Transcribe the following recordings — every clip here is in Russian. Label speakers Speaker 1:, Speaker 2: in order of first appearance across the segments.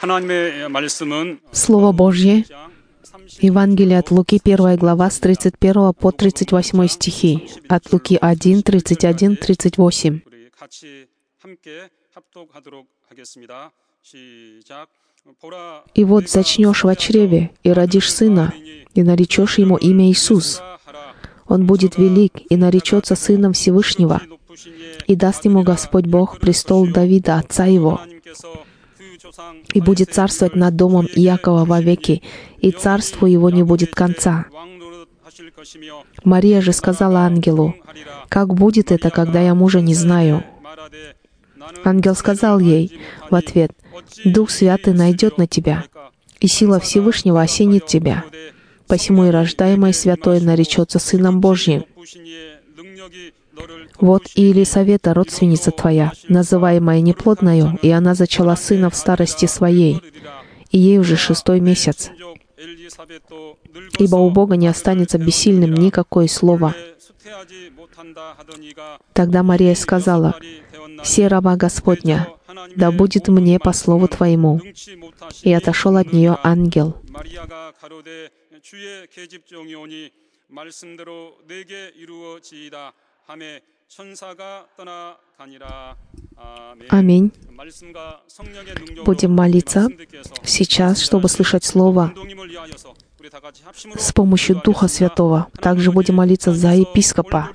Speaker 1: Слово Божье, Евангелие от Луки, 1 глава, с 31 по 38 стихи, от Луки 1, 31, 38. «И вот зачнешь в чреве, и родишь сына, и наречешь ему имя Иисус. Он будет велик, и наречется сыном Всевышнего, и даст ему Господь Бог престол Давида, отца его, и будет царствовать над домом Иакова вовеки, и царству его не будет конца». Мария же сказала ангелу: «Как будет это, когда я мужа не знаю?» Ангел сказал ей в ответ: «Дух Святый найдет на тебя, и сила Всевышнего осенит тебя. Посему и рождаемое святое наречется Сыном Божьим. Вот и Елисавета, родственница твоя, называемая неплодною, и она зачала сына в старости своей, и ей уже 6-й месяц. Ибо у Бога не останется бессильным никакое слово». Тогда Мария сказала: «Се раба Господня, да будет мне по слову Твоему». И отошел от нее ангел. Аминь. Будем молиться сейчас, чтобы слышать Слово с помощью Духа Святого. Также будем молиться за епископа.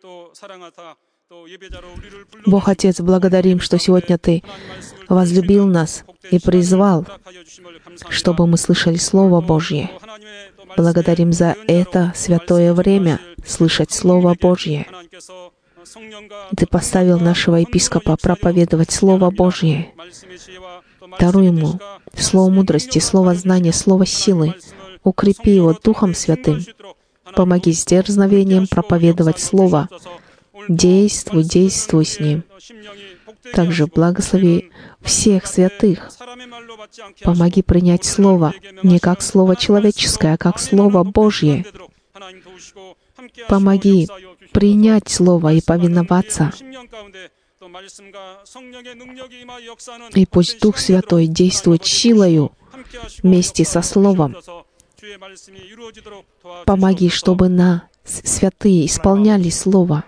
Speaker 1: Бог Отец, благодарим, что сегодня Ты возлюбил нас и призвал, чтобы мы слышали Слово Божье. Благодарим за это святое время слышать Слово Божье. Ты поставил нашего епископа проповедовать Слово Божье. Даруй ему слово мудрости, слово знания, слово силы. Укрепи его Духом Святым. Помоги с дерзновением проповедовать Слово. Действуй, действуй с ним. Также благослови всех святых. Помоги принять Слово не как Слово человеческое, а как Слово Божье. Помоги принять Слово и повиноваться. И пусть Дух Святой действует силою вместе со Словом. Помоги, чтобы нас, святые, исполняли Слово.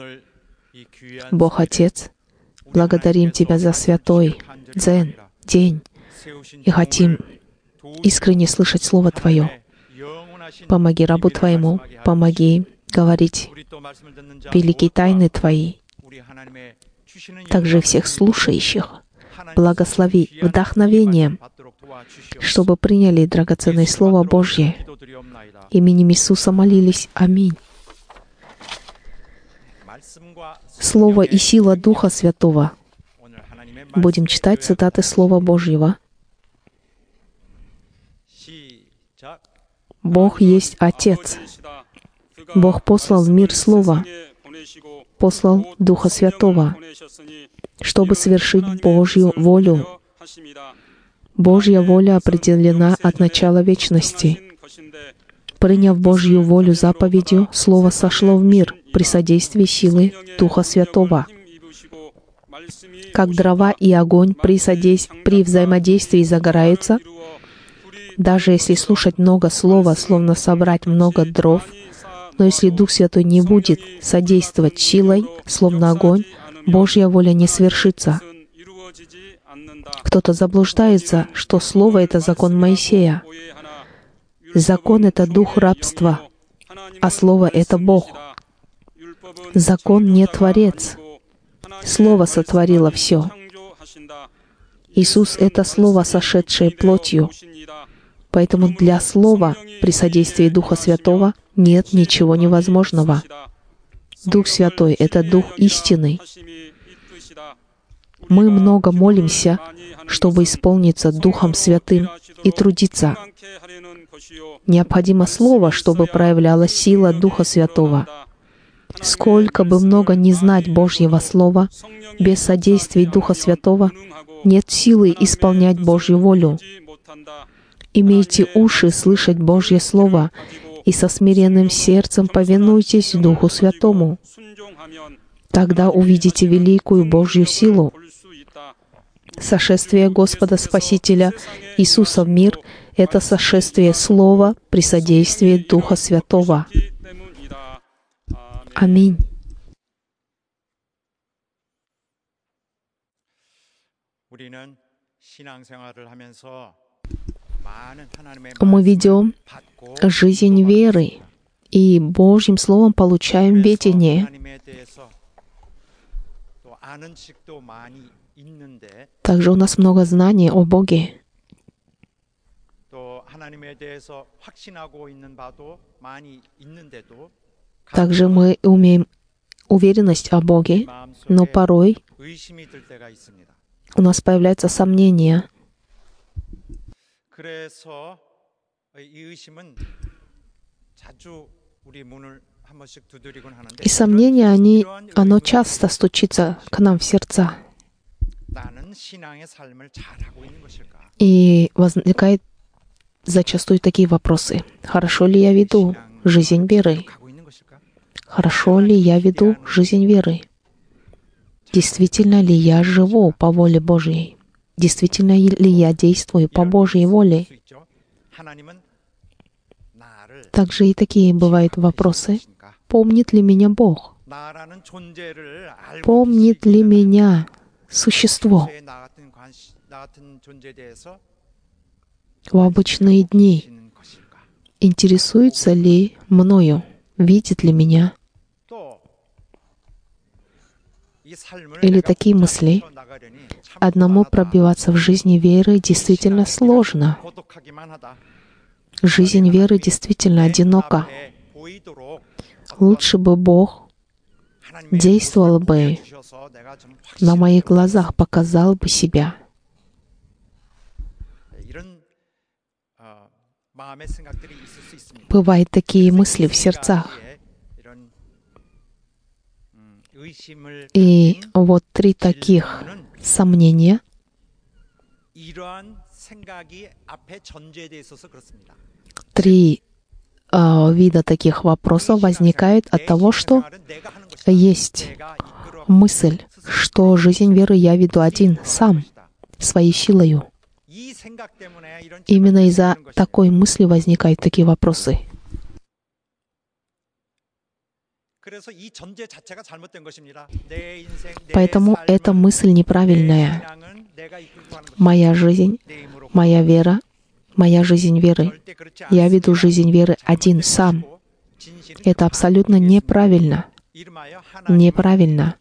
Speaker 1: Бог Отец, благодарим Тебя за святой день и хотим искренне слышать Слово Твое. Помоги рабу Твоему, помоги говорить великие тайны Твои. Также всех слушающих благослови вдохновением, чтобы приняли драгоценное Слово Божье. Именем Иисуса молились. Аминь. Слово и сила Духа Святого. Будем читать цитаты Слова Божьего. Бог есть Отец. Бог послал в мир Слово, послал Духа Святого, чтобы совершить Божью волю. Божья воля определена от начала вечности. Приняв Божью волю заповедью, Слово сошло в мир при содействии силы Духа Святого. Как дрова и огонь при взаимодействии загораются, даже если слушать много слова, словно собрать много дров, но если Дух Святой не будет содействовать силой, словно огонь, Божья воля не свершится. Кто-то заблуждается, что Слово — это закон Моисея. Закон — это дух рабства, а Слово — это Бог. Закон не Творец. Слово сотворило все. Иисус — это Слово, сошедшее плотью. Поэтому для Слова при содействии Духа Святого нет ничего невозможного. Дух Святой — это Дух истины. Мы много молимся, чтобы исполниться Духом Святым и трудиться. Необходимо Слово, чтобы проявлялась сила Духа Святого. Сколько бы много ни знать Божьего Слова, без содействия Духа Святого нет силы исполнять Божью волю. Имейте уши слышать Божье Слово и со смиренным сердцем повинуйтесь Духу Святому. Тогда увидите великую Божью силу. Сошествие Господа Спасителя Иисуса в мир — это сошествие Слова при содействии Духа Святого. Аминь. Мы ведем жизнь веры и Божьим Словом получаем ведение. Также у нас много знаний о Боге. Также мы имеем уверенность о Боге, но порой у нас появляются сомнения. И сомнения, оно часто стучится к нам в сердца. И возникают зачастую такие вопросы. Хорошо ли я веду жизнь веры? Хорошо ли я веду жизнь веры? Действительно ли я живу по воле Божьей? Действительно ли я действую по Божьей воле? Также и такие бывают вопросы. Помнит ли меня Бог? Помнит ли меня существо? В обычные дни интересуется ли мною? Видит ли меня? Или такие мысли. Одному пробиваться в жизни веры действительно сложно. Жизнь веры действительно одинока. Лучше бы Бог действовал бы на моих глазах, показал бы себя. Бывают такие мысли в сердцах. И вот 3 таких сомнения. 3 вида таких вопросов возникают от того, что есть мысль, что жизнь веры я веду один, сам, своей силою. Именно из-за такой мысли возникают такие вопросы. Поэтому эта мысль неправильная. Моя жизнь, моя вера, моя жизнь веры. Я веду жизнь веры один, сам. Это абсолютно неправильно. Неправильно.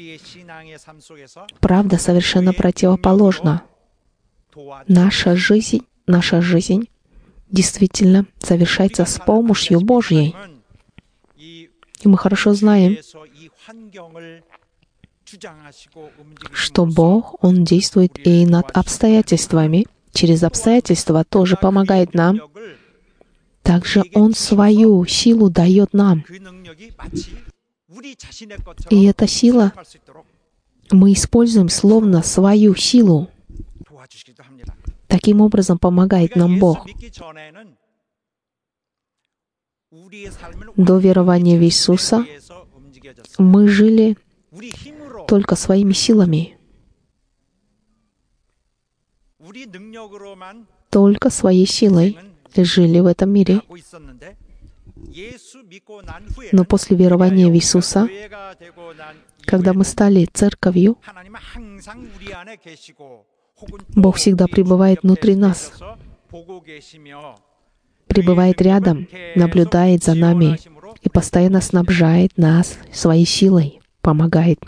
Speaker 1: Правда совершенно противоположна. Наша жизнь действительно совершается с помощью Божьей. И мы хорошо знаем, что Бог, Он действует и над обстоятельствами. Через обстоятельства тоже помогает нам. Также Он свою силу дает нам. И эта сила мы используем словно свою силу. Таким образом помогает нам Бог. До верования в Иисуса мы жили только своими силами. Только своей силой жили в этом мире. Но после верования в Иисуса, когда мы стали церковью, Бог всегда пребывает внутри нас, пребывает рядом, наблюдает за нами и постоянно снабжает нас своей силой, помогает.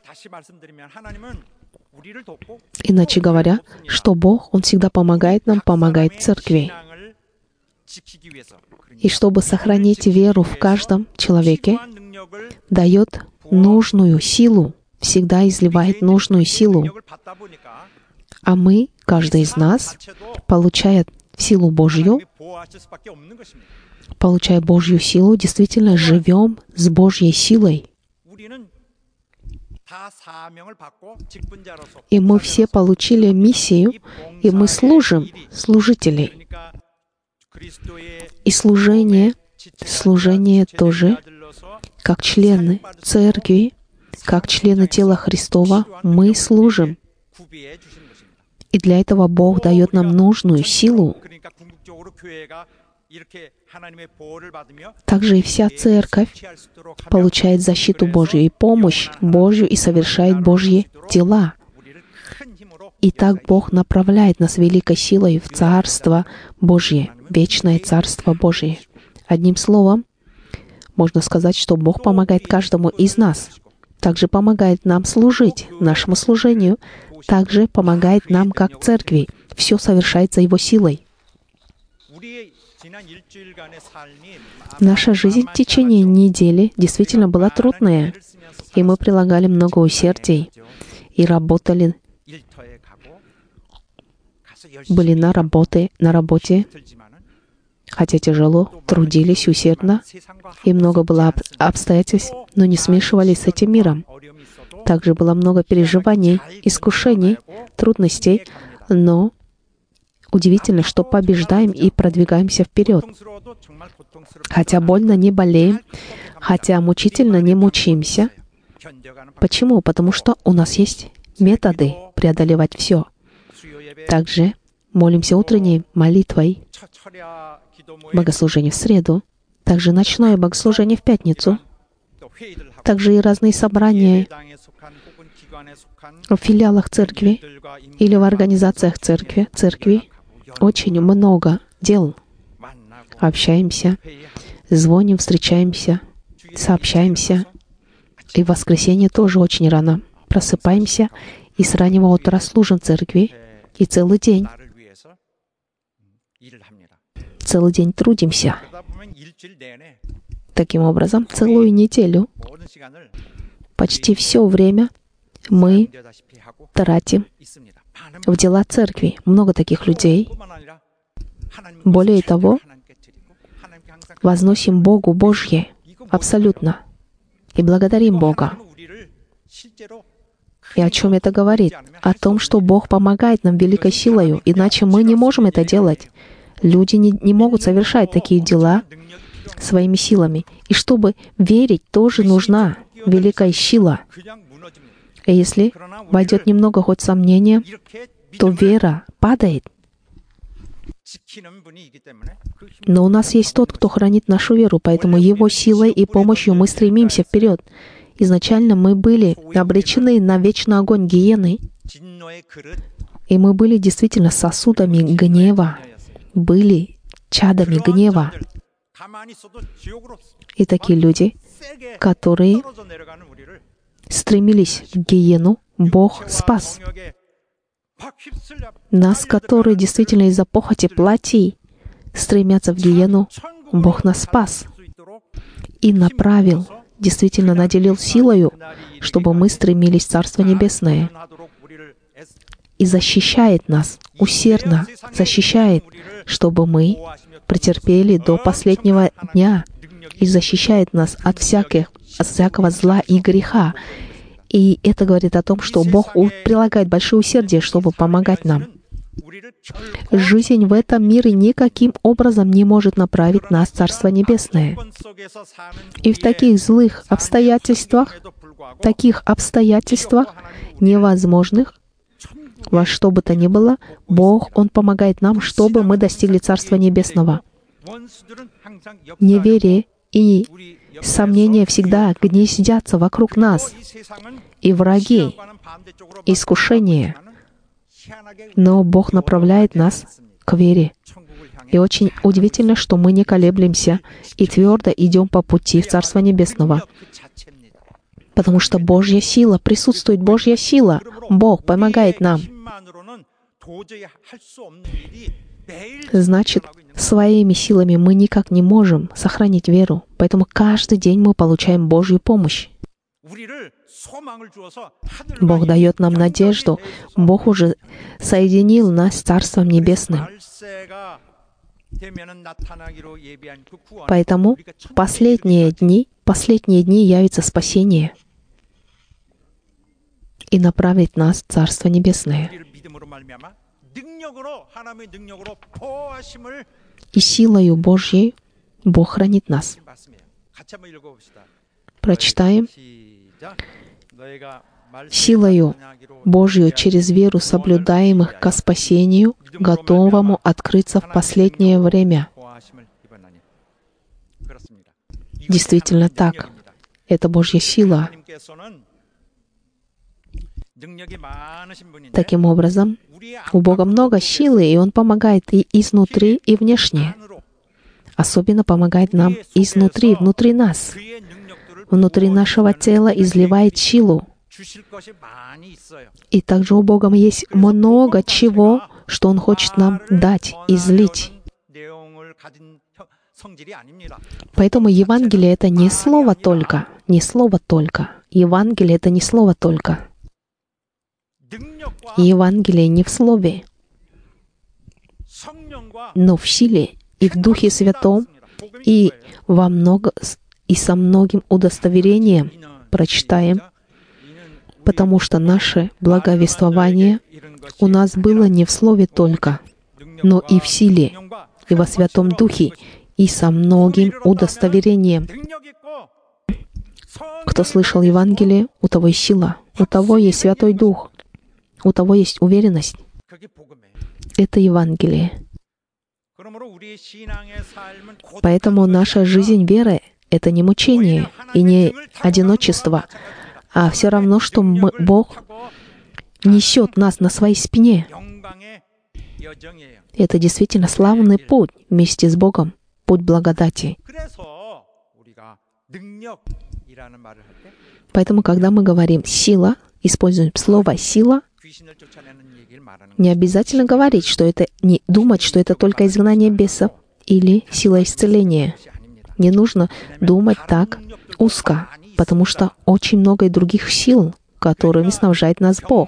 Speaker 1: Иначе говоря, что Бог, Он всегда помогает нам, помогает церкви. И чтобы сохранить веру в каждом человеке, дает нужную силу, всегда изливает нужную силу. А мы, каждый из нас, получая силу Божью, получая Божью силу, действительно живем с Божьей силой. И мы все получили миссию, и мы служим, служители. И служение тоже, как члены церкви, как члены тела Христова, мы служим. И для этого Бог дает нам нужную силу. Также и вся церковь получает защиту Божью и помощь Божью и совершает Божьи дела. И так Бог направляет нас великой силой в Царство Божье, вечное Царство Божье. Одним словом, можно сказать, что Бог помогает каждому из нас. Также помогает нам служить, нашему служению, также помогает нам как церкви. Все совершается Его силой. Наша жизнь в течение недели действительно была трудная, и мы прилагали много усердий и работали, были на работе, хотя тяжело, трудились усердно, и много было обстоятельств, но не смешивались с этим миром. Также было много переживаний, искушений, трудностей, но удивительно, что побеждаем и продвигаемся вперед. Хотя больно не болеем, хотя мучительно не мучимся. Почему? Потому что у нас есть методы преодолевать все. Также молимся утренней молитвой, богослужение в среду, также ночное богослужение в пятницу, также и разные собрания в филиалах церкви или в организациях церкви. Очень много дел. Общаемся, звоним, встречаемся, сообщаемся. И в воскресенье тоже очень рано просыпаемся и с раннего утра служим в церкви. И целый день трудимся. Таким образом, целую неделю, почти все время мы тратим в дела церкви. Много таких людей. Более того, возносим Богу Божье абсолютно и благодарим Бога. И о чем это говорит? О том, что Бог помогает нам великой силою, иначе мы не можем это делать. Люди не могут совершать такие дела своими силами. И чтобы верить, тоже нужна великая сила. И если войдет немного хоть сомнения, то вера падает. Но у нас есть тот, кто хранит нашу веру, поэтому Его силой и помощью мы стремимся вперед. Изначально мы были обречены на вечный огонь гиены, и мы были действительно сосудами гнева, были чадами гнева. И такие люди, которые стремились в гиену, Бог спас. Нас, которые действительно из-за похоти плоти стремятся в гиену, Бог нас спас и направил, действительно наделил силою, чтобы мы стремились в Царство Небесное. И защищает нас, усердно защищает, чтобы мы претерпели до последнего дня, и защищает нас от всякого зла и греха. И это говорит о том, что Бог прилагает большое усердие, чтобы помогать нам. Жизнь в этом мире никаким образом не может направить нас в Царство Небесное. И в таких злых обстоятельствах, невозможных, во что бы то ни было, Бог, Он помогает нам, чтобы мы достигли Царства Небесного. Неверие и сомнения всегда гнездятся вокруг нас, и враги, искушения. Но Бог направляет нас к вере. И очень удивительно, что мы не колеблемся и твердо идем по пути в Царство Небесного. Потому что Божья сила, присутствует Божья сила. Бог помогает нам. Значит, своими силами мы никак не можем сохранить веру. Поэтому каждый день мы получаем Божью помощь. Бог дает нам надежду. Бог уже соединил нас с Царством Небесным. Поэтому последние дни явится спасение и направит нас в Царство Небесное. И силою Божьей Бог хранит нас. Прочитаем силою Божью через веру соблюдаемых ко спасению, готовому открыться в последнее время. Действительно так. Это Божья сила. Таким образом, у Бога много силы, и Он помогает и изнутри, и внешне. Особенно помогает нам изнутри, внутри нас. Внутри нашего тела изливает силу. И также у Бога есть много чего, что Он хочет нам дать, излить. Поэтому Евангелие — это не слово только, не слово только. Евангелие — это не слово только. Евангелие не в слове, но в силе и в Духе Святом, и со многим удостоверением прочитаем, потому что наше благовествование у нас было не в слове только, но и в силе, и во Святом Духе, и со многим удостоверением. Кто слышал Евангелие, у того есть сила, у того есть Святой Дух, у того есть уверенность. Это Евангелие. Поэтому наша жизнь веры — это не мучение и не одиночество, а все равно, что Бог несет нас на своей спине. Это действительно славный путь вместе с Богом, путь благодати. Поэтому, когда мы говорим «сила», используем слово «сила», не обязательно говорить, что это не думать, что это только изгнание бесов или сила исцеления. Не нужно думать так узко, потому что очень много и других сил, которыми снабжает нас Бог.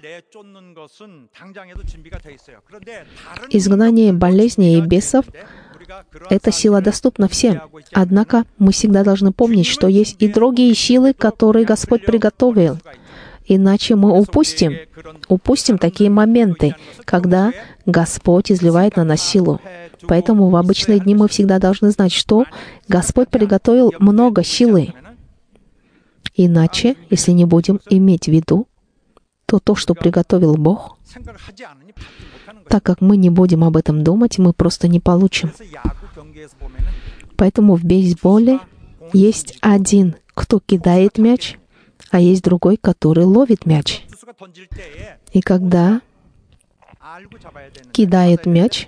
Speaker 1: Изгнание болезней и бесов — эта сила доступна всем. Однако мы всегда должны помнить, что есть и другие силы, которые Господь приготовил. Иначе мы упустим такие моменты, когда Господь изливает на нас силу. Поэтому в обычные дни мы всегда должны знать, что Господь приготовил много силы. Иначе, если не будем иметь в виду, то, что приготовил Бог, так как мы не будем об этом думать, мы просто не получим. Поэтому в бейсболе есть один, кто кидает мяч, а есть другой, который ловит мяч. И когда кидает мяч,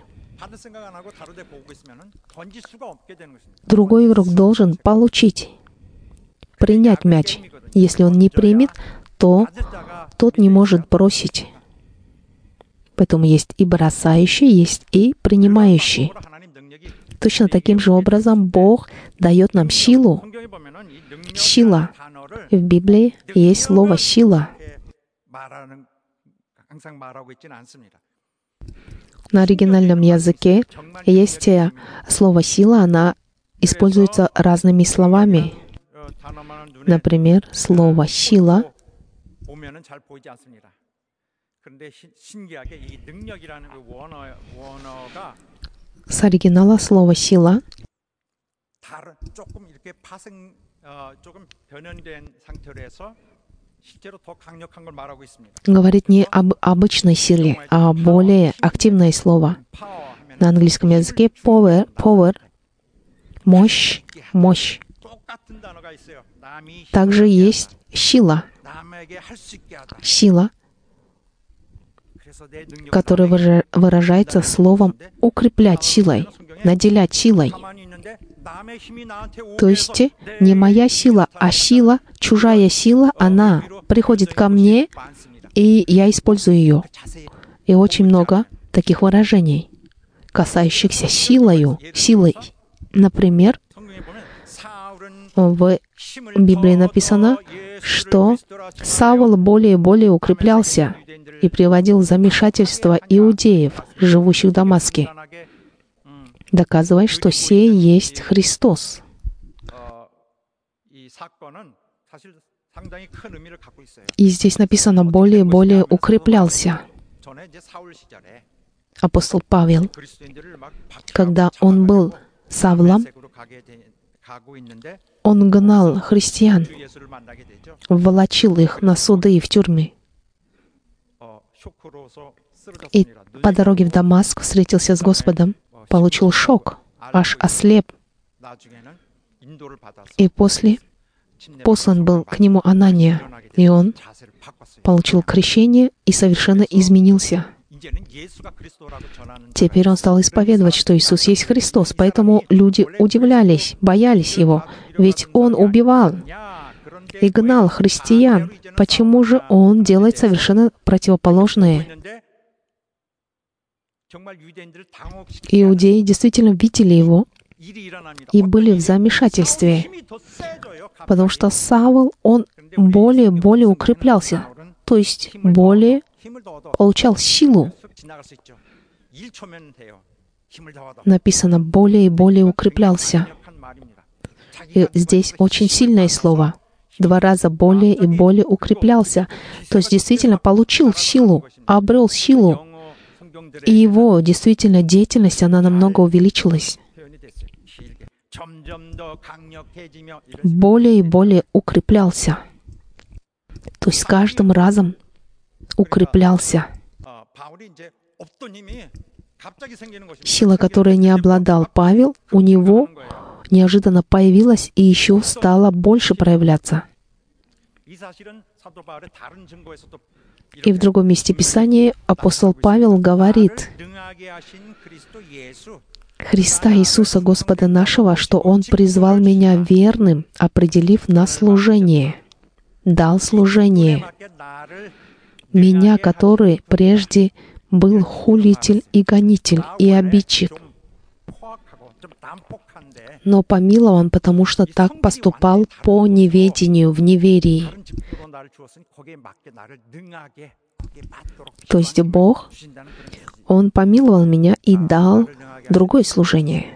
Speaker 1: другой игрок должен принять мяч. Если он не примет, то тот не может бросить. Поэтому есть и бросающий, есть и принимающий. Точно таким же образом Бог дает нам силу. Сила. В Библии есть слово «сила». На оригинальном языке есть слово «сила», она используется разными словами. Например, слово «сила» с оригинала слова «сила» говорит не об обычной силе, а более активное слово. На английском языке power, мощь. Также есть сила, которая выражается словом «укреплять силой», «наделять силой». То есть не моя сила, а сила, чужая сила, она приходит ко мне, и я использую ее. И очень много таких выражений, касающихся силой. Например, в Библии написано, что Савл более и более укреплялся и приводил в замешательство иудеев, живущих в Дамаске, доказывая, что сей есть Христос. И здесь написано «более и более укреплялся». Апостол Павел, когда он был Савлом, он гнал христиан, волочил их на суды и в тюрьмы. И по дороге в Дамаск встретился с Господом, получил шок, аж ослеп. И после послан был к нему Анания, и он получил крещение и совершенно изменился. Теперь он стал исповедовать, что Иисус есть Христос, поэтому люди удивлялись, боялись Его, ведь Он убивал и гнал христиан. Почему же Он делает совершенно противоположное? Иудеи действительно видели Его и были в замешательстве, потому что Савл, он более укреплялся, то есть более получал силу. Написано, более и более укреплялся. И здесь очень сильное слово. 2 раза более и более укреплялся. То есть действительно получил силу, обрел силу. И его действительно деятельность, она намного увеличилась. Более и более укреплялся. То есть с каждым разом укреплялся. Сила, которой не обладал Павел, у него неожиданно появилась и еще стала больше проявляться. И в другом месте Писания апостол Павел говорит Христа Иисуса Господа нашего, что Он призвал меня верным, определив на служение, дал служение. Меня, который прежде был хулитель и гонитель и обидчик, но помилован, потому что так поступал по неведению, в неверии. То есть Бог, Он помиловал меня и дал другое служение.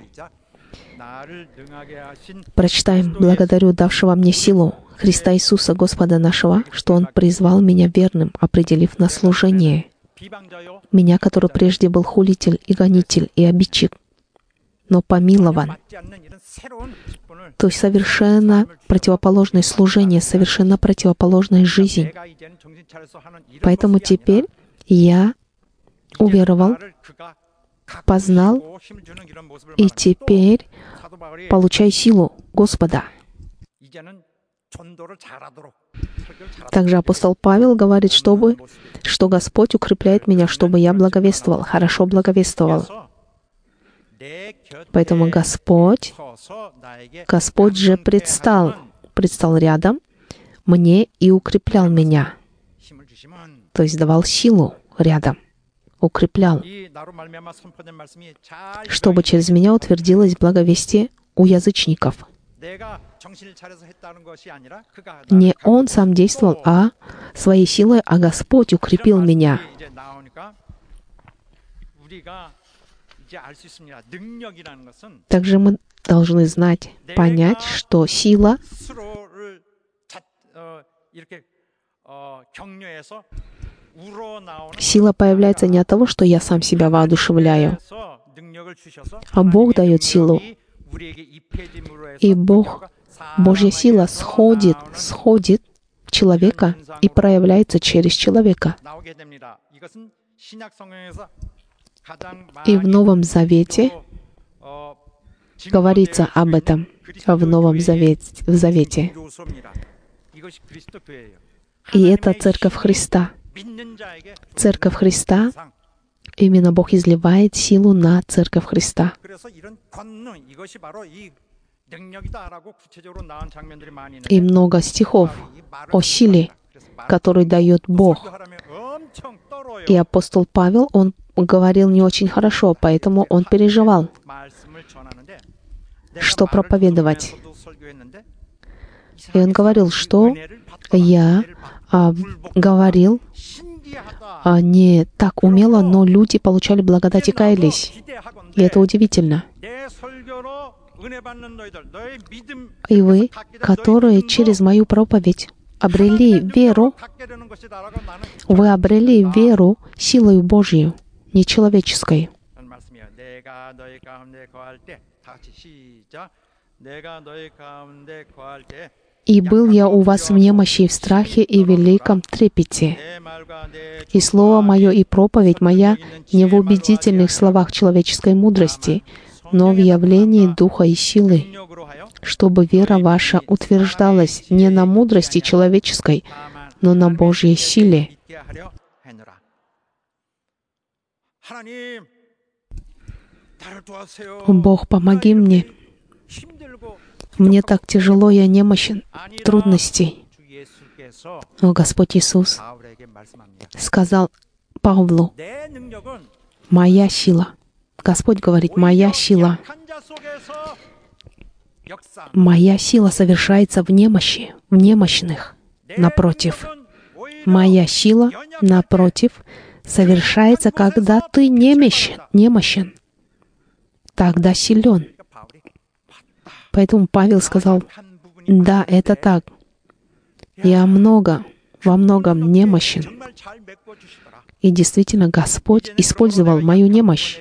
Speaker 1: Прочитаем: «Благодарю давшего мне силу, Христа Иисуса Господа нашего, что Он призвал меня верным, определив на служение. Меня, который прежде был хулитель и гонитель и обидчик, но помилован». То есть совершенно противоположное служение, совершенно противоположная жизнь. Поэтому теперь я уверовал, познал, и теперь получаю силу Господа. Также апостол Павел говорит, что Господь укрепляет меня, чтобы я благовествовал, хорошо благовествовал. Поэтому Господь же предстал рядом мне и укреплял меня. То есть давал силу рядом, укреплял, чтобы через меня утвердилось благовестие у язычников. Не он сам действовал, а своей силой, а Господь укрепил меня. Также мы должны знать, понять, что сила появляется не от того, что я сам себя воодушевляю, а Бог дает силу. И Божья сила сходит в человека и проявляется через человека. И в Новом Завете говорится об этом, в Новом Завете. И это Церковь Христа. Церковь Христа, именно Бог изливает силу на Церковь Христа. И много стихов о силе, которую дает Бог. И апостол Павел, он говорил не очень хорошо, поэтому он переживал, что проповедовать. И он говорил, что я говорил не так умело, но люди получали благодать и каялись. И это удивительно. И вы, которые через мою проповедь обрели веру, вы обрели веру силою Божью, не человеческой. И был я у вас в немощи, в страхе и великом трепете. И слово мое, и проповедь моя не в убедительных словах человеческой мудрости, но в явлении духа и силы, чтобы вера ваша утверждалась не на мудрости человеческой, но на Божьей силе. Бог, помоги мне. Мне так тяжело, я немощен, трудностей. Но Господь Иисус сказал Павлу: «Моя сила». Господь говорит: «Моя сила». Моя сила совершается в немощи, в немощных. Напротив, моя сила, напротив, совершается, когда ты немощен. Тогда силен. Поэтому Павел сказал: «Да, это так. Я во многом немощен». И действительно, Господь использовал мою немощь.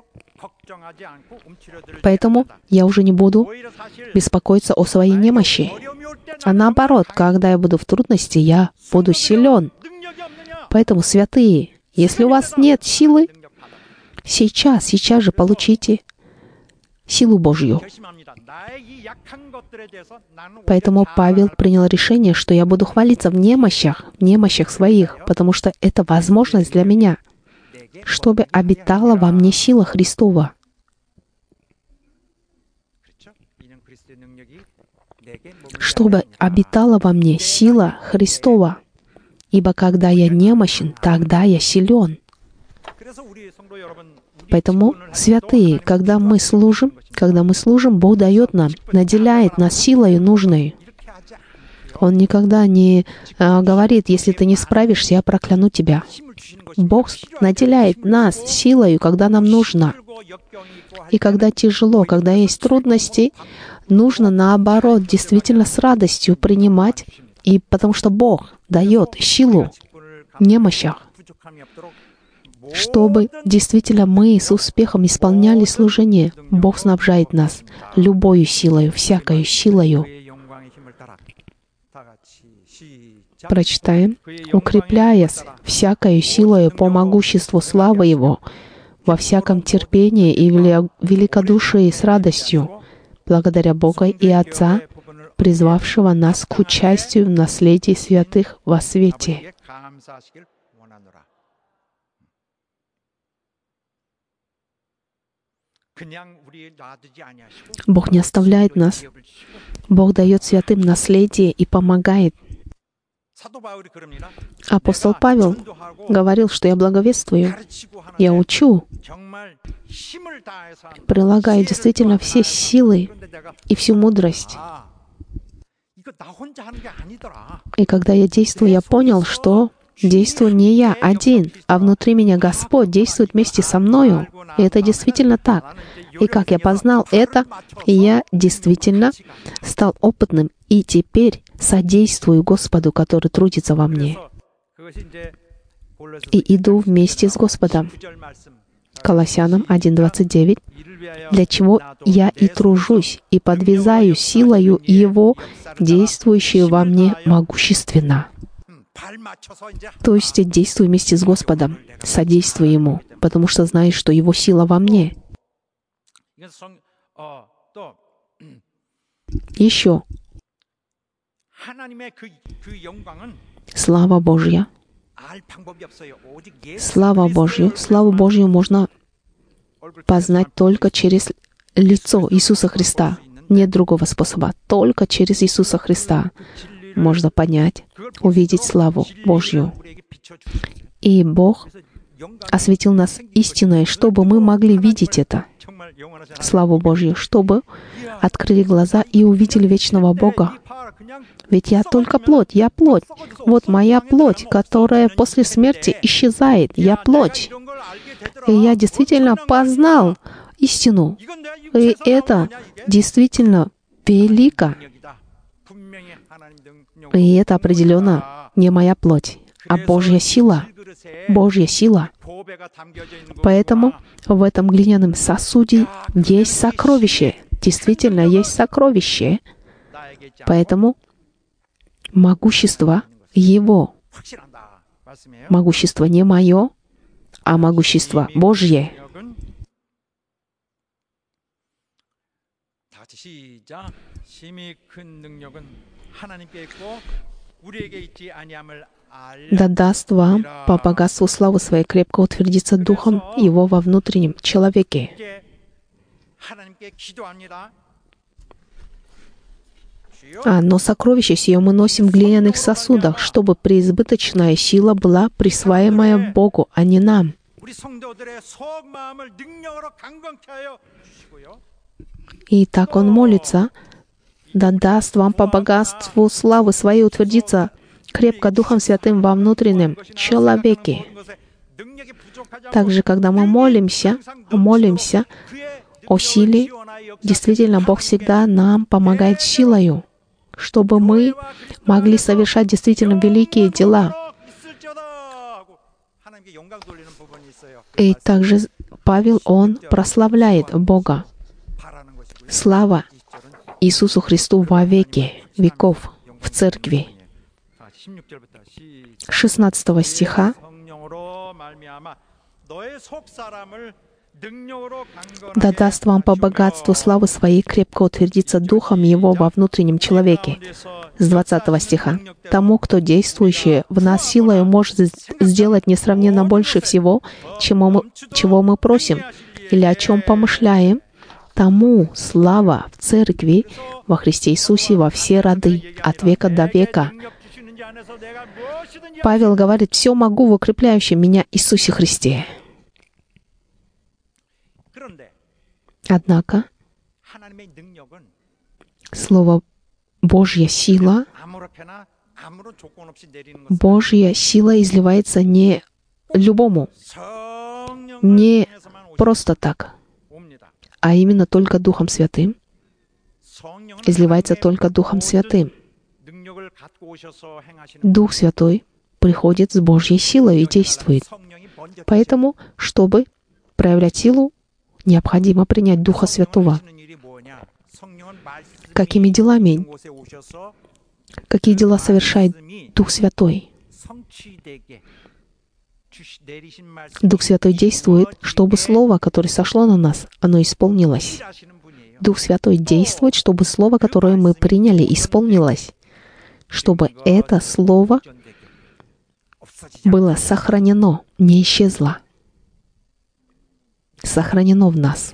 Speaker 1: Поэтому я уже не буду беспокоиться о своей немощи. А наоборот, когда я буду в трудности, я буду силен. Поэтому, святые, если у вас нет силы, сейчас же получите силу Божью. Поэтому Павел принял решение, что я буду хвалиться в немощах своих, потому что это возможность для меня, чтобы обитала во мне сила Христова. Чтобы обитала во мне сила Христова. Ибо когда я немощен, тогда я силен. Поэтому, святые, когда мы служим, Бог дает нам, наделяет нас силой нужной. Он никогда не говорит: если ты не справишься, я прокляну тебя. Бог наделяет нас силой, когда нам нужно. И когда тяжело, когда есть трудности, нужно, наоборот, действительно с радостью принимать, и потому что Бог дает силу в немощах, чтобы действительно мы с успехом исполняли служение. Бог снабжает нас любою силою, всякою силою. Прочитаем: «Укрепляясь всякою силою по могуществу славы Его, во всяком терпении и великодушии с радостью, благодаря Бога и Отца, призвавшего нас к участию в наследии святых во свете». Бог не оставляет нас. Бог дает святым наследие и помогает. Апостол Павел говорил, что я благовествую, я учу, прилагаю действительно все силы и всю мудрость. И когда я действую, я понял, что действую не я один, а внутри меня Господь действует вместе со мною. И это действительно так. И как я познал это, я действительно стал опытным и теперь содействую Господу, который трудится во мне. И иду вместе с Господом. Колоссянам 1:29. «Для чего я и тружусь, и подвязаю силою Его, действующую во мне могущественно». То есть я действую вместе с Господом, содействую Ему, потому что знаю, что Его сила во мне. Еще. Слава Божья. Слава Божью. Славу Божью можно познать только через лицо Иисуса Христа. Нет другого способа. Только через Иисуса Христа можно понять, увидеть славу Божью. И Бог осветил нас истиной, чтобы мы могли видеть это, славу Божью, чтобы открыли глаза и увидели вечного Бога. Ведь я только плоть, я плоть. Вот моя плоть, которая после смерти исчезает. Я плоть. И я действительно познал истину. И это действительно велико. И это определенно не моя плоть, а Божья сила. Божья сила. Поэтому в этом глиняном сосуде есть сокровище. действительно есть сокровище, поэтому могущество Его, могущество не мое, а могущество Божье. Да даст вам по богатству славы Своей крепко утвердиться Духом Его во внутреннем человеке. Но сокровище сие мы носим в глиняных сосудах, чтобы преизбыточная сила была присваиваемая Богу, а не нам. И так он молится: да даст вам по богатству славы Своей утвердиться крепко Духом Святым во внутреннем человеке. Также, когда мы молимся о силе, действительно, Бог всегда нам помогает силою, чтобы мы могли совершать действительно великие дела. И также Павел, он прославляет Бога. Слава Иисусу Христу во веки веков в церкви. 16 стиха. Да даст вам по богатству славы Своей крепко утвердиться Духом Его во внутреннем человеке. С 20 стиха. Тому, кто действующий в нас силою может сделать несравненно больше всего, чего мы просим или о чем помышляем, тому слава в Церкви во Христе Иисусе во все роды, от века до века. Павел говорит: «Все могу в укрепляющем меня Иисусе Христе». Однако Слово «Божья сила», Божья сила изливается не любому, не просто так, а именно только Духом Святым. Изливается только Духом Святым. Дух Святой приходит с Божьей силой и действует. Поэтому, чтобы проявлять силу, необходимо принять Духа Святого. Какими делами? Какие дела совершает Дух Святой? Дух Святой действует, чтобы Слово, которое сошло на нас, оно исполнилось. Дух Святой действует, чтобы Слово, которое мы приняли, исполнилось. Чтобы это Слово было сохранено, не исчезло. Сохранено в нас.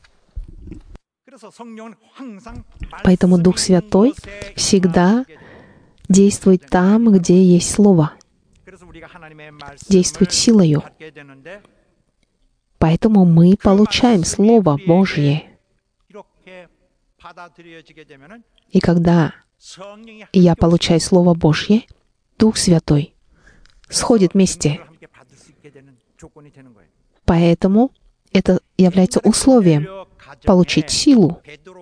Speaker 1: Поэтому Дух Святой всегда действует там, где есть Слово. Действует силою. Поэтому мы получаем Слово Божье. И когда я получаю Слово Божье, Дух Святой сходит вместе. Поэтому это является условием получить силу.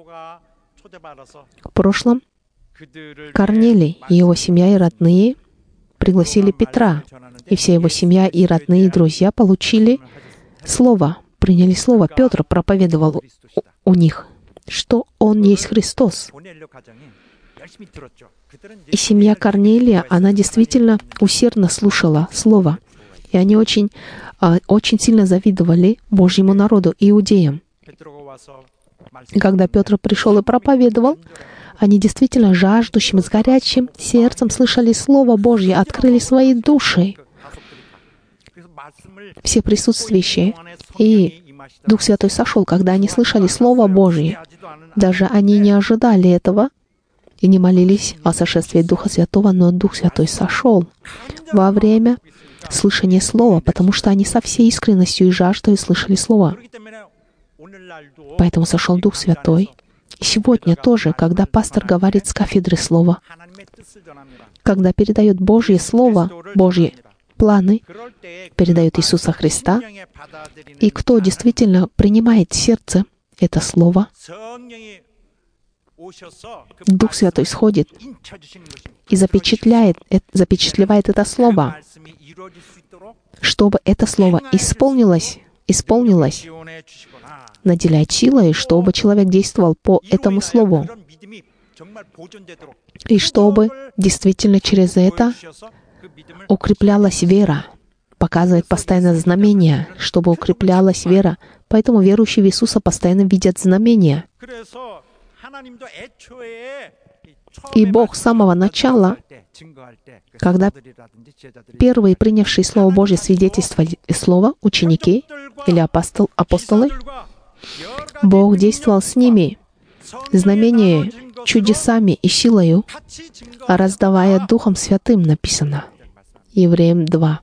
Speaker 1: В прошлом Корнелий и его семья и родные пригласили Петра, и вся его семья и родные и друзья получили Слово, приняли Слово. Петр проповедовал у них, что Он есть Христос. И семья Корнелия, она действительно усердно слушала Слово. И они очень сильно завидовали Божьему народу, иудеям. И когда Петр пришел и проповедовал, они действительно жаждущим, с горячим сердцем слышали Слово Божье, открыли свои души. Все присутствующие. И Дух Святой сошел, когда они слышали Слово Божье. Даже они не ожидали этого и не молились о сошествии Духа Святого, но Дух Святой сошел во время слышания Слова, потому что они со всей искренностью и жаждой слышали Слово. Поэтому сошел Дух Святой. И сегодня тоже, когда пастор говорит с кафедры Слова, когда передает Божье Слово, Божьи планы, передает Иисуса Христа, и кто действительно принимает в сердце это Слово, Дух Святой сходит и запечатлевает это Слово, чтобы это Слово исполнилось, наделяет силой, чтобы человек действовал по этому слову. И чтобы действительно через это укреплялась вера, показывает постоянно знамения, чтобы укреплялась вера. Поэтому верующие в Иисуса постоянно видят знамения. И Бог с самого начала, когда первые принявшие Слово Божье свидетельствовали Слово, ученики или апостолы, Бог действовал с ними знамениями, чудесами и силою, раздавая Духом Святым, написано. Евреям 2.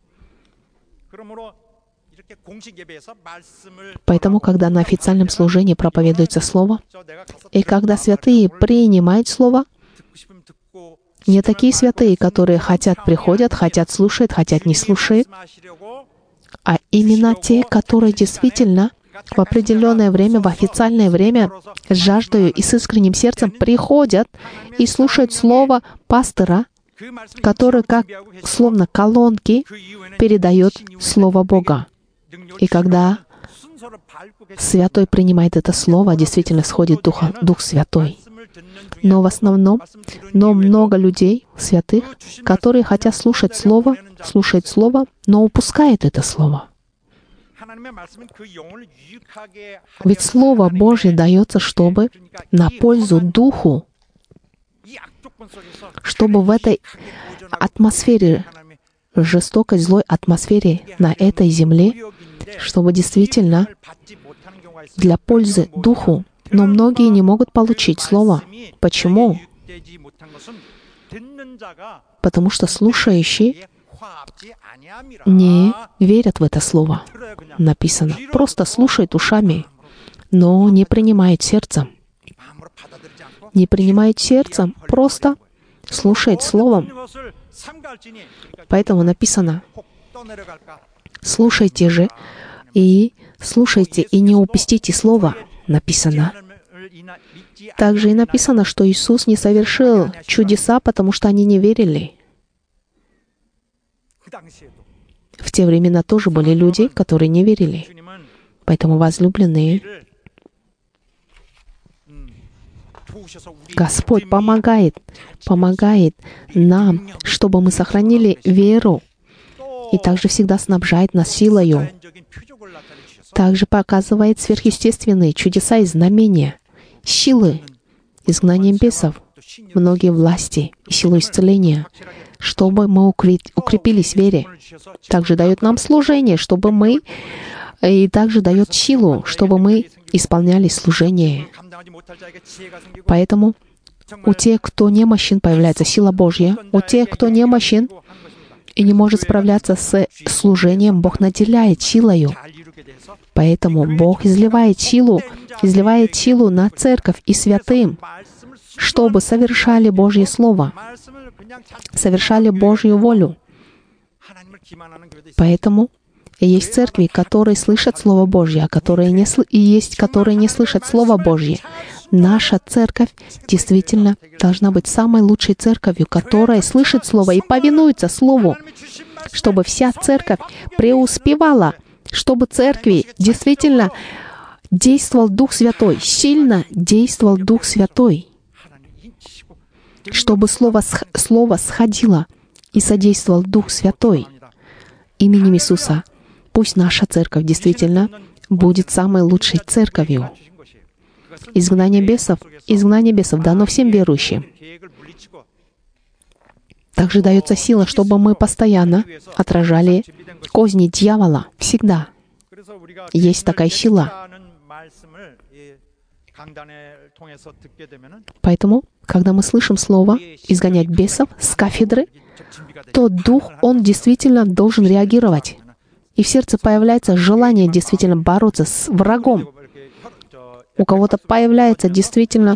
Speaker 1: Поэтому, когда на официальном служении проповедуется Слово, и когда святые принимают Слово, не такие святые, которые приходят, хотят слушать, хотят не слушать, а именно те, которые действительно в определенное время, в официальное время, с жаждою и с искренним сердцем приходят и слушают Слово пастора, который, как словно колонки, передает Слово Бога. И когда Святой принимает это Слово, действительно сходит Дух Святой. Но в основном, много людей, святых, которые хотят слушать Слово, но упускают это Слово. Ведь Слово Божье дается, чтобы на пользу Духу, чтобы в этой атмосфере, жестокой, злой атмосфере на этой земле, чтобы действительно для пользы Духу. Но многие не могут получить Слово. Почему? Потому что слушающие не верят в это Слово. Написано. Просто слушают ушами, но не принимают сердцем. Не принимает сердцем, просто слушает Словом. Поэтому написано, слушайте же, и слушайте, и не упустите Слово, написано. Также и написано, что Иисус не совершил чудеса, потому что они не верили. В те времена тоже были люди, которые не верили. Поэтому, возлюбленные, Господь помогает нам, чтобы мы сохранили веру, и также всегда снабжает нас силою. Также показывает сверхъестественные чудеса и знамения, силы, изгнание бесов, многие власти и силу исцеления, чтобы мы укрепились в вере. Также дает нам служение, чтобы мы, и также дает силу, чтобы мы исполняли служение. Поэтому у тех, кто немощен, появляется сила Божья. У тех, кто немощен и не может справляться с служением, Бог наделяет силою. Поэтому Бог изливает силу на церковь и святым, чтобы совершали Божье Слово, совершали Божью волю. Поэтому есть церкви, которые слышат Слово Божье, и есть, которые не слышат Слово Божье. Наша церковь действительно должна быть самой лучшей церковью, которая слышит Слово и повинуется Слову, чтобы вся церковь преуспевала, чтобы церкви действительно действовал Дух Святой, сильно действовал Дух Святой, чтобы Слово сходило и содействовал Дух Святой. Именем Иисуса пусть наша церковь действительно будет самой лучшей церковью. Изгнание бесов дано всем верующим. Также дается сила, чтобы мы постоянно отражали козни дьявола. Всегда. Есть такая сила. Поэтому, когда мы слышим слово «изгонять бесов» с кафедры, то Дух, Он действительно должен реагировать. И в сердце появляется желание действительно бороться с врагом. У кого-то появляется действительно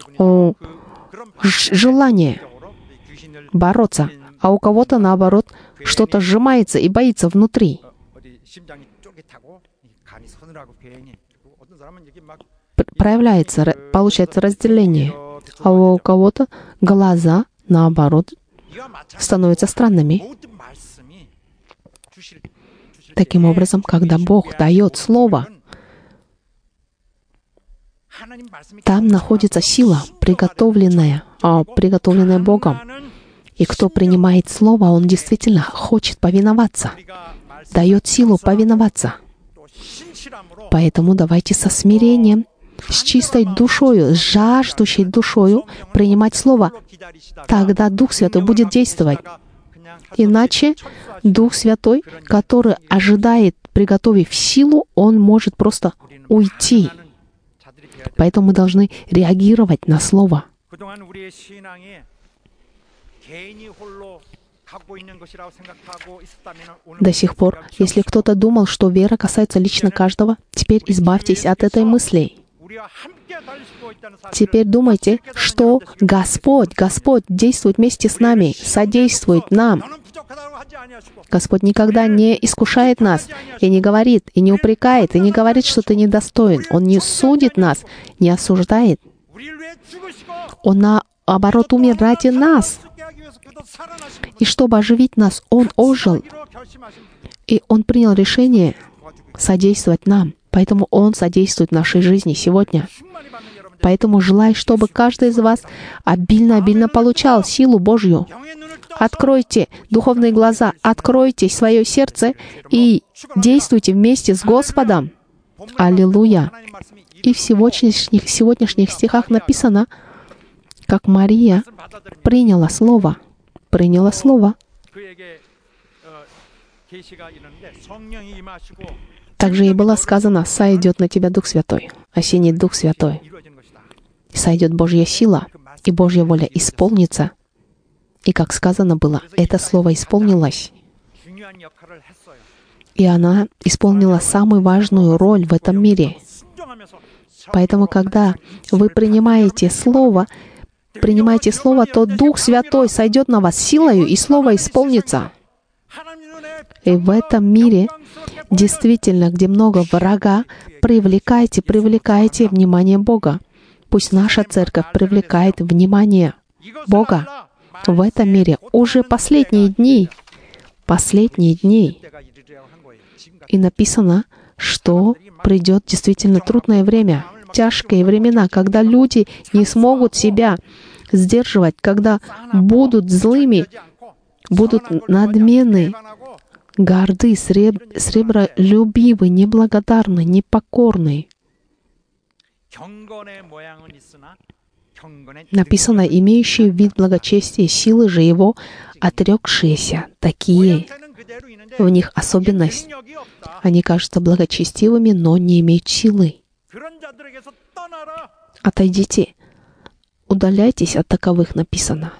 Speaker 1: желание бороться, а у кого-то, наоборот, что-то сжимается и боится внутри. Получается разделение. А у кого-то глаза, наоборот, становятся странными. Таким образом, когда Бог дает Слово, Там находится сила, приготовленная Богом. И кто принимает Слово, он действительно хочет повиноваться, дает силу повиноваться. Поэтому давайте со смирением, с чистой душою, с жаждущей душою принимать Слово. Тогда Дух Святой будет действовать. Иначе Дух Святой, который ожидает, приготовив силу, он может просто уйти. Поэтому мы должны реагировать на Слово. До сих пор, если кто-то думал, что вера касается лично каждого, теперь избавьтесь от этой мысли. Теперь думайте, что Господь действует вместе с нами, содействует нам. Господь никогда не искушает нас, и не говорит, и не упрекает, и не говорит, что ты недостоин. Он не судит нас, не осуждает. Он, наоборот, умер ради нас. И чтобы оживить нас, Он ожил. И Он принял решение содействовать нам. Поэтому Он содействует нашей жизни сегодня. Поэтому желаю, чтобы каждый из вас обильно получал силу Божью. Откройте духовные глаза, откройте свое сердце и действуйте вместе с Господом. Аллилуйя! И в сегодняшних стихах написано, как Мария приняла Слово. Также ей было сказано: «Сойдет на тебя Дух Святой, осенит Дух Святой, сойдет Божья сила, и Божья воля исполнится». И как сказано было, это слово исполнилось. И она исполнила самую важную роль в этом мире. Поэтому, когда вы принимаете Слово, то Дух Святой сойдет на вас силою, и Слово исполнится. И в этом мире, действительно, где много врага, привлекайте внимание Бога. Пусть наша церковь привлекает внимание Бога. В этом мире уже последние дни. И написано, что придет действительно трудное время, тяжкие времена, когда люди не смогут себя сдерживать, когда будут злыми, будут надменны, горды, сребролюбивы, неблагодарны, непокорны. Написано: имеющие вид благочестия, силы же его отрекшиеся. Такие. В них особенность. Они кажутся благочестивыми, но не имеют силы. Отойдите. Удаляйтесь от таковых, написано.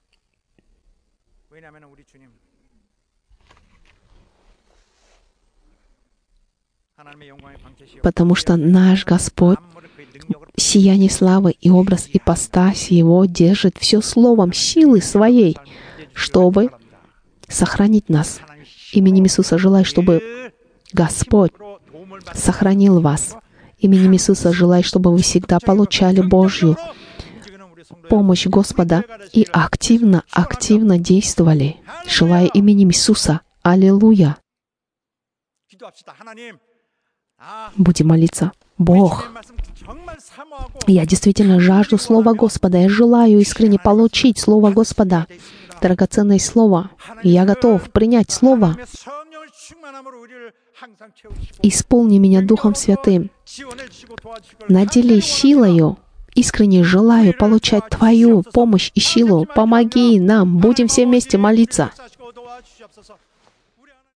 Speaker 1: Потому что наш Господь, сияние славы и образ ипостаси Его держит все словом силы Своей, чтобы сохранить нас. Именем Иисуса желаю, чтобы Господь сохранил вас. Именем Иисуса желаю, чтобы вы всегда получали Божью помощь Господа и активно действовали. Желаю именем Иисуса. Аллилуйя! Будем молиться. Бог, я действительно жажду Слова Господа. Я желаю искренне получить Слово Господа, драгоценное Слово. Я готов принять Слово. Исполни меня Духом Святым. Надели силою. Искренне желаю получать Твою помощь и силу. Помоги нам. Будем все вместе молиться.